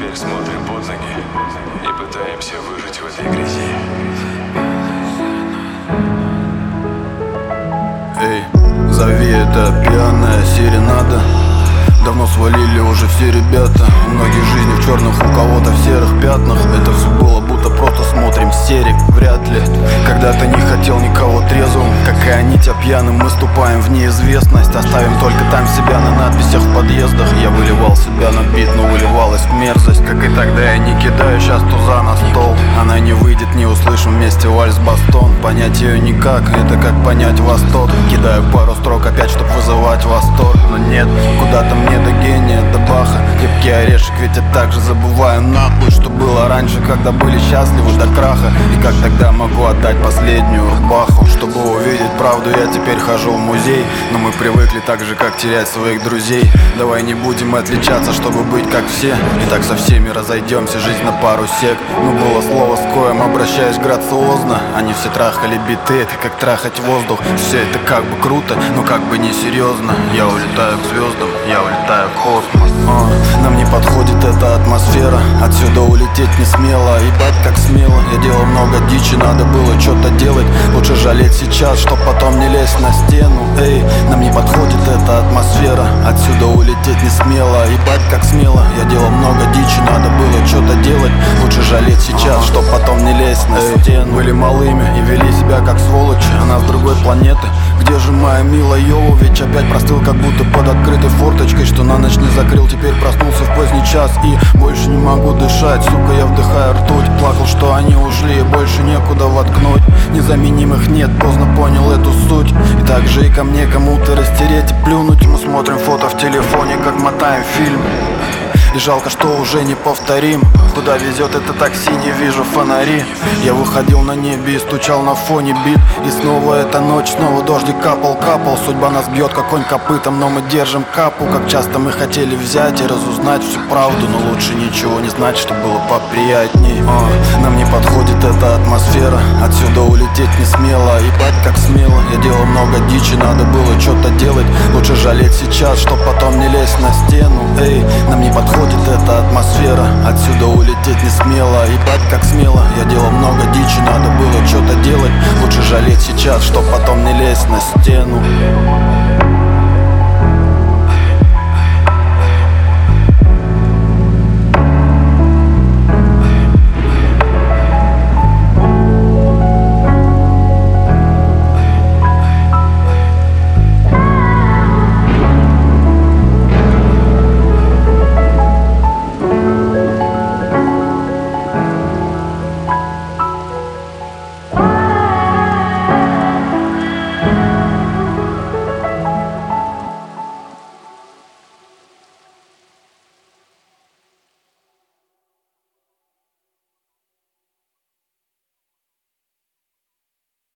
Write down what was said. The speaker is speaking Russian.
лишь смотрим под ноги и пытаемся выжить в этой грязи. Эй, зови, это пьяная серенада. Давно свалили уже все ребята. У многих жизни в черных, у кого-то в серых пятнах. Это все было, будто просто смотрим серик. Вряд ли когда-то не хотел никого трезвым, как и они, тебя пьяным. Мы ступаем в неизвестность, оставим только там себя на надписях в подъездах. Я выливал себя на бит, но выливалась в мерзость. Как и тогда я не кидаю сейчас туза на стол. Она не выйдет, не услышим вместе вальс-бастон. Понять ее никак, это как понять восток. Кидаю пару строк опять, чтоб вызывать восторг. Но нет, куда-то мне до гения, до Баха. Крепкий орешек, ведь я так же забываю нахуй, что было раньше, когда были счастливы до краха. И как тогда могу отдать последнюю рубаху. Чтобы увидеть правду, я теперь хожу в музей. Но мы привыкли так же, как терять своих друзей. Давай не будем отличаться, чтобы быть как все. И так со всеми разойдемся, жизнь на пару сек. Но было слово, с коем обращаюсь грациозно. Они все трахали биты, это как трахать воздух. Все это как бы круто, но как бы не серьезно. Я улетаю к звездам, я улетаю в космос. Нам не подходит эта атмосфера. Отсюда улететь не смело, ебать как смело. Я делал много дичи, надо было что-то делать. Лучше жалеть сейчас, чтоб потом не лезть на стену. Эй, нам не подходит эта атмосфера. Отсюда улететь не смело, ебать как смело. Я делал много дичи, надо было что-то делать. Лучше жалеть сейчас, чтоб потом не лезть на стену. Были малыми и вели себя как сволочи. Она с другой планеты. Где же моя милая Йовович? Опять простыл, как будто под открытой форточкой, что на ночь не закрыл. Теперь проснулся в поздний час и больше не могу дышать. Сука, я вдыхаю ртуть. Плакал, что они ушли и больше некуда воткнуть. Незаменимых нет, поздно понял эту суть. И так же и ко мне кому-то растереть и плюнуть. Мы смотрим фото в телефоне, как мотаем фильм. И жалко, что уже не повторим. Куда везет это такси, не вижу фонари. Я выходил на небе и стучал на фоне бит. И снова эта ночь, снова дождик капал. Судьба нас бьет как конь копытом, но мы держим капу. Как часто мы хотели взять и разузнать всю правду, но лучше ничего не знать, что было поприятней. Нам не подходит эта атмосфера. Отсюда улететь не смело, ебать как смело. Я делал много дичи, надо было что-то делать. Лучше жалеть сейчас, чтоб потом не лезть на стену. Эй, нам не подходит эта атмосфера. Отсюда улететь не смело, ебать как смело. Я делал много дичи, надо было что-то делать. Лучше жалеть сейчас, чтоб потом не лезть на стену.